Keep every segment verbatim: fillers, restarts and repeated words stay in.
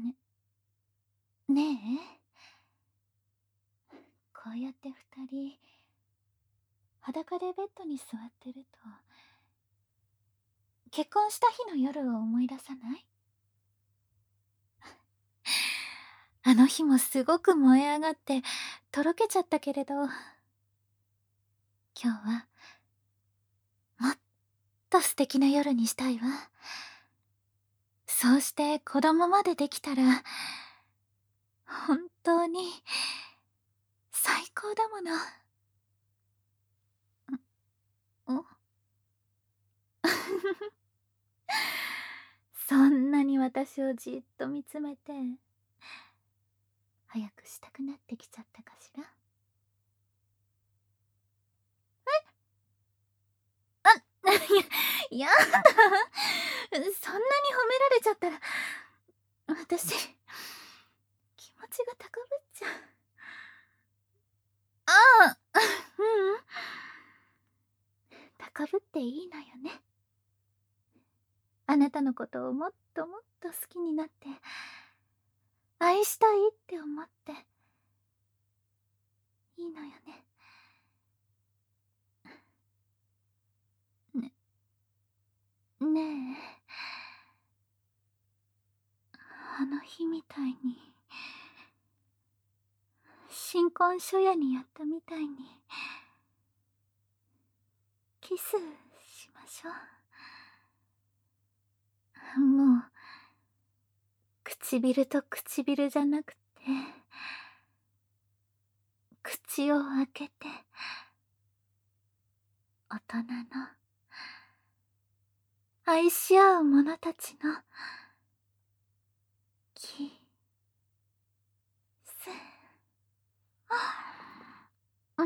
ね、ねえ、こうやって二人、裸でベッドに座ってると、結婚した日の夜を思い出さない？あの日もすごく燃え上がって、とろけちゃったけれど、今日は、もっと素敵な夜にしたいわ。そうして子供までできたら、本当に、最高だもの。ん？そんなに私をじっと見つめて、早くしたくなってきちゃったかしら。や、やだ。そんなに褒められちゃったら、私、気持ちが高ぶっちゃう。ああ、ううん。高ぶっていいのよね。あなたのことをもっともっと好きになって、愛したいって思って、いいのよね。ね、ねえ、あの日みたいに、新婚初夜にやったみたいに、キスしましょう。もう、唇と唇じゃなくて、口を開けて、大人の、愛し合う者たちの、キス。うん、うん、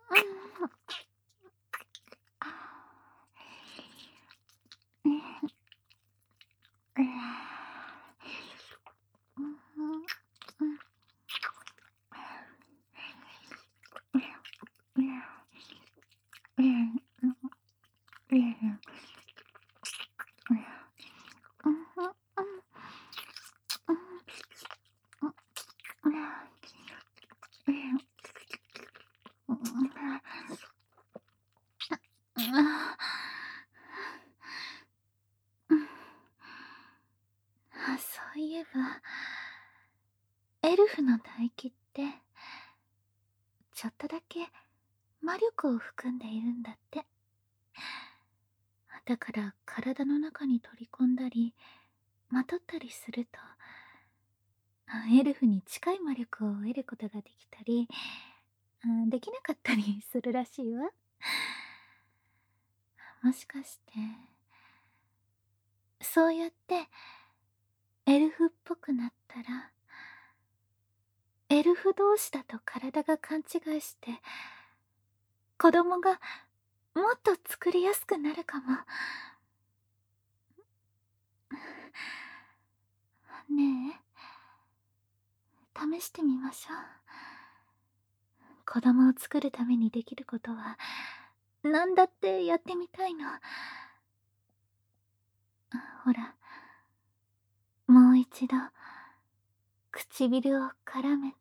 うん、うん、あ、そういえば、エルフの唾液って、ちょっとだけ魔力を含んでいるんだって。だから体の中に取り込んだり、まとったりすると、エルフに近い魔力を得ることができたり、できなかったりするらしいわ。もしかして、そうやってエルフっぽくなったら、エルフ同士だと体が勘違いして、子供がもっと作りやすくなるかも。ねえ、試してみましょう。子供を作るためにできることは、なんだってやってみたいの。ほら、もう一度、唇を絡めて、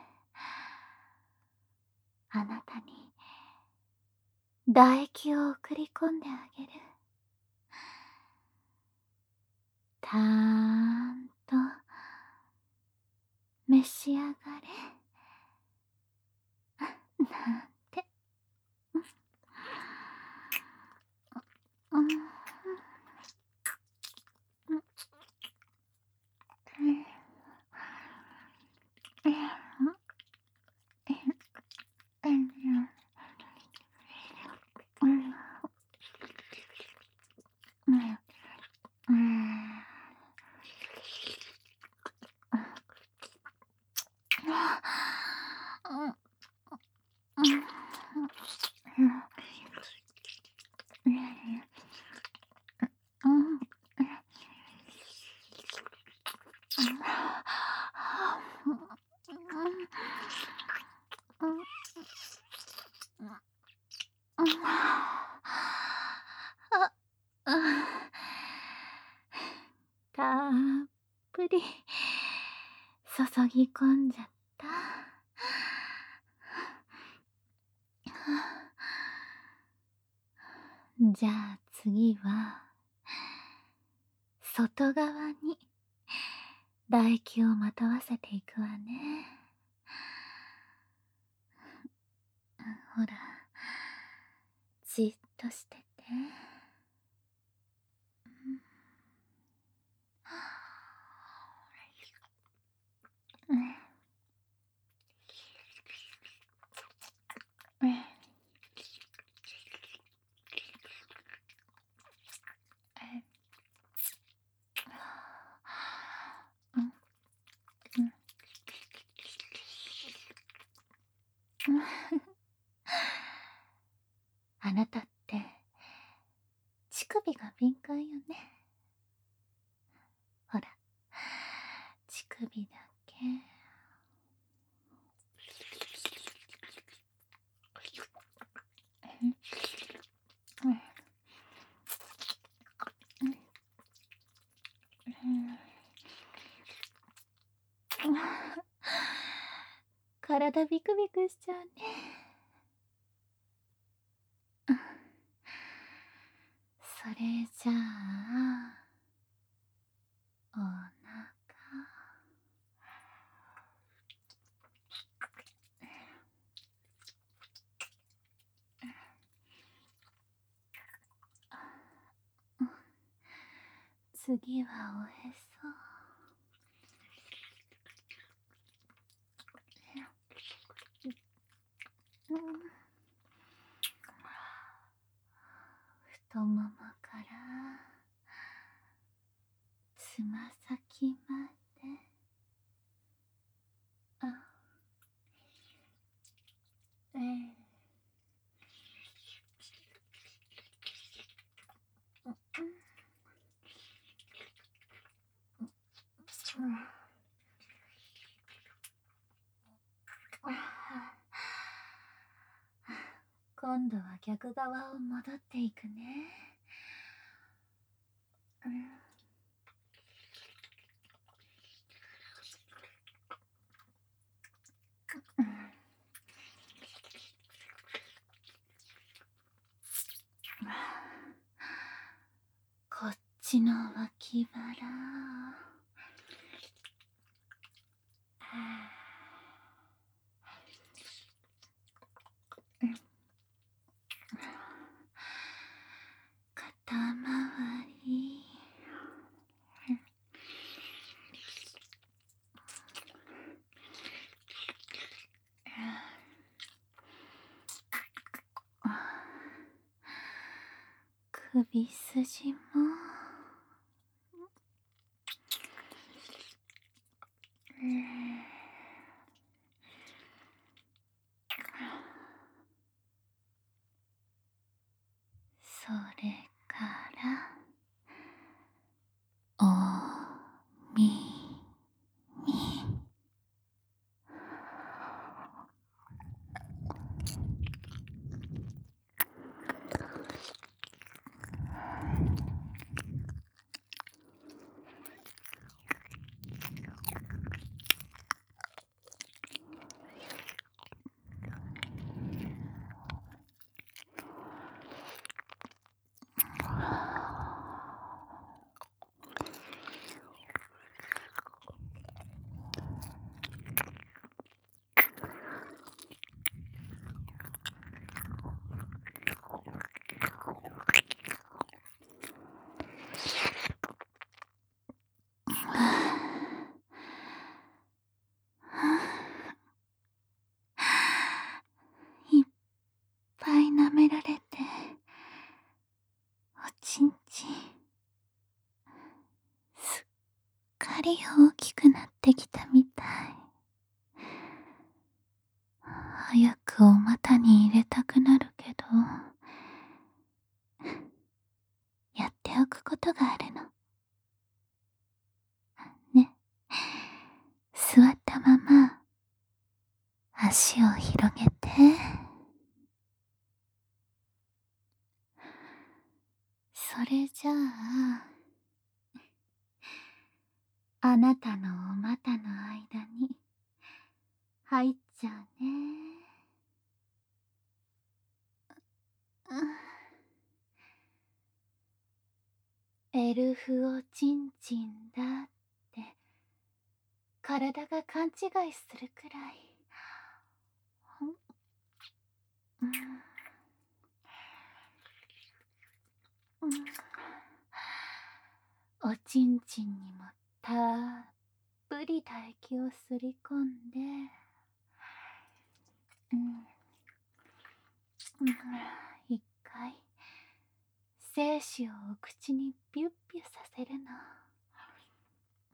あなたに、唾液を送り込んであげる。たーんと、召し上がれ。なんて。うん。うん。たっぷり注ぎ込んじゃった。じゃあ次は外側に唾液をまとわせていくわね。ほら、じっとしてて。うん。うん。あなたって乳首が敏感よね。ほら、乳首だけ。体ビクビクしちゃうね。それじゃあおなか。次はおへそ。うん、太ももからつま先まで。あ、ええ、うんうん、今度は逆側を戻っていくね。うん、こっちの脇腹。肩周り。首筋も。それからお耳。いっぱい舐められておちんちんすっかり大きくなってきたみたい。早くお股に入れたくなるけど、やっておくことがあるのね。座ったまま足を広げて。それじゃああなたのお股の間に入っちゃうね。エルフおちんちんだって体が勘違いするくらい。うんうん、おちんちんにもたっぷり唾液をすり込んで、うんうん、一回精子をお口にビュッビュさせるの。うん、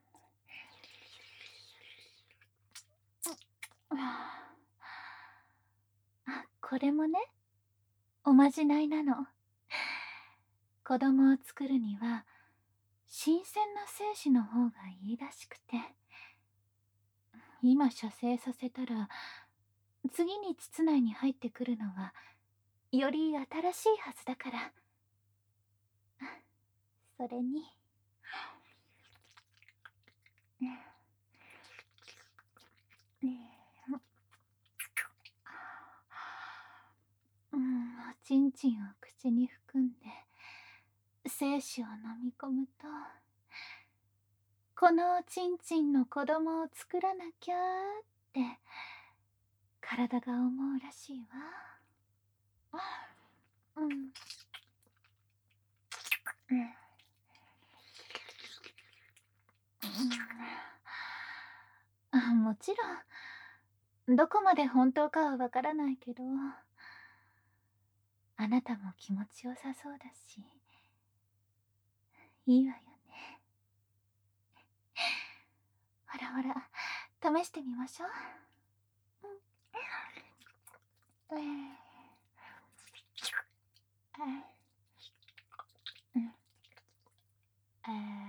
あ、これもね、おまじないなの。子供を作るには新鮮な精子の方がいいらしくて、今射精させたら次に膣内に入ってくるのはより新しいはずだから。それに、うん、おちんちんを口に含んで精子を飲み込むと、このおちんちんの子供を作らなきゃーって体が思うらしいわ。うん、うん、うん、もちろんどこまで本当かはわからないけど、あなたも気持ちよさそうだしいいわよね。ほらほら、試してみましょう。うん、うん、あ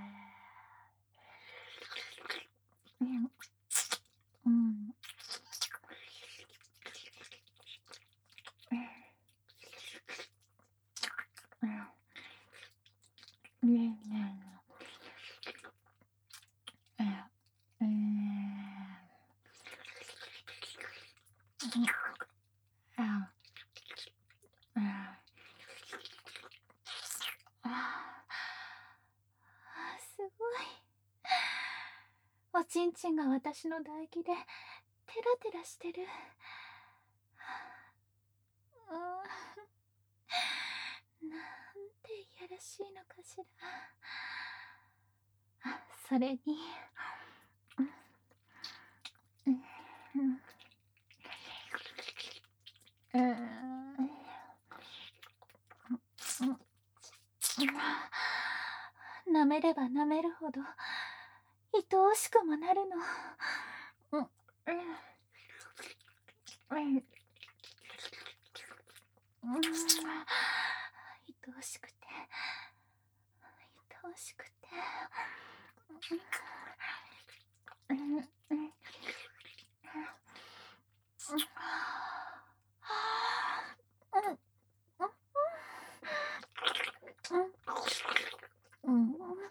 ー、うん、うん、うん、うん、うん、すごい。おちんちんが私の唾液でテラテラしてる。うん、なんていやらしいのかしら。あ、それに、うん、うん、うん、舐めれば舐めるほど愛おしくもなるの。うん、うん、うん、うん、愛おしくて愛おしくて、うん、うん、うん、うん、うん、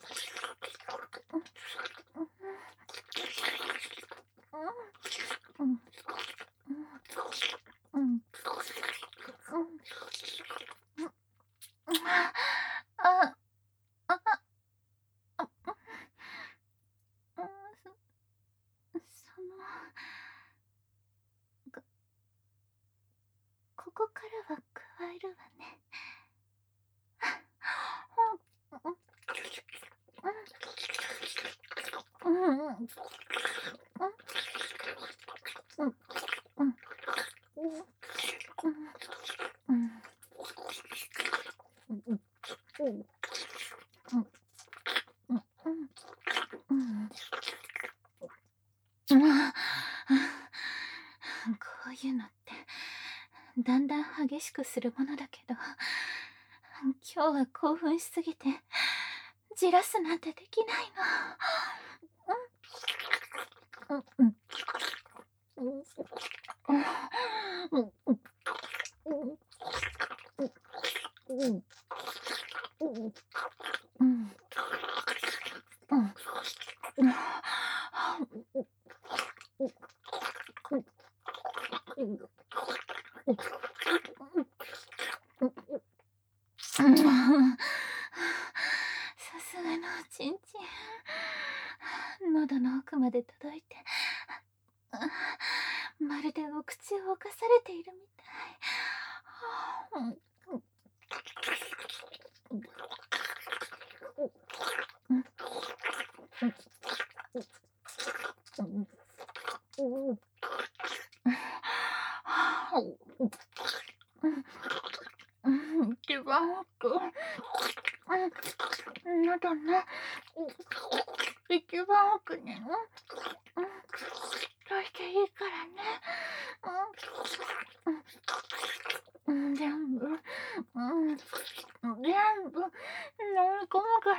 うん、うん、あ、あ、あ、うん、そその、こここからは加えるわね。うん、うん、うん、うん、うん、うん、うん、こういうのってだんだん激しくするものだけど、今日は興奮しすぎてじらすなんてできないの。うん、うん、うん、うん、うん、うん、うん、うん、 さすがのおちんちん。喉の奥まで届いて、まるでお口を侵されているみたい。一番奥、喉の一番奥にどうしていいからね。全部、全部飲み込むから。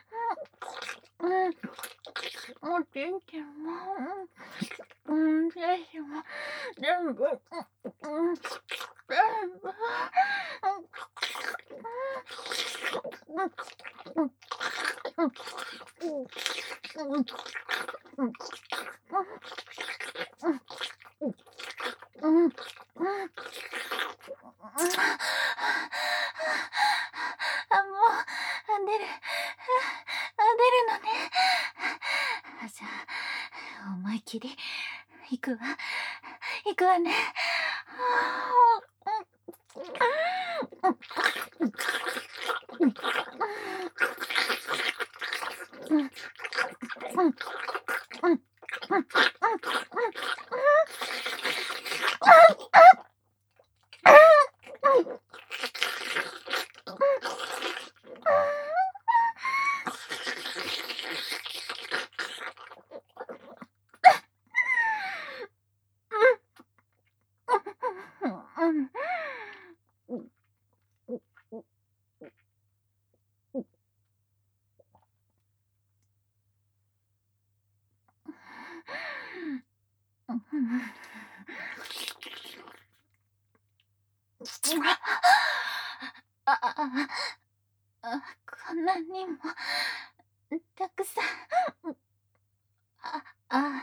おちんちんも、うん、精子も全部、うん、全部。あ、もう、出る。あ、出るのね。じゃあ、思い切り、行くわ。行くわね。あああ、こんなにもたくさん。ああ、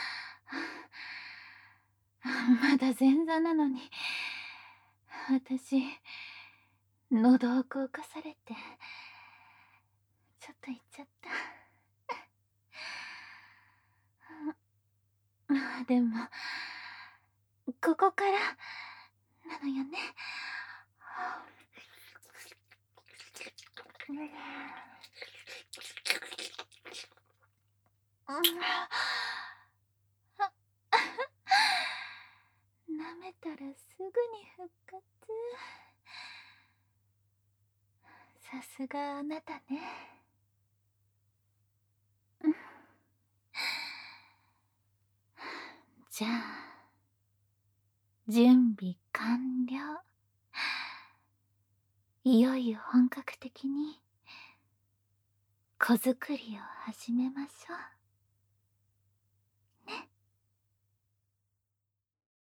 まだ前座なのに、私喉をこかされてちょっと言っちゃった。でもここからなのよね。舐めたらすぐに復活。さすがあなたね。じゃあ準備完了。いよいよ本格的に子作りを始めましょう。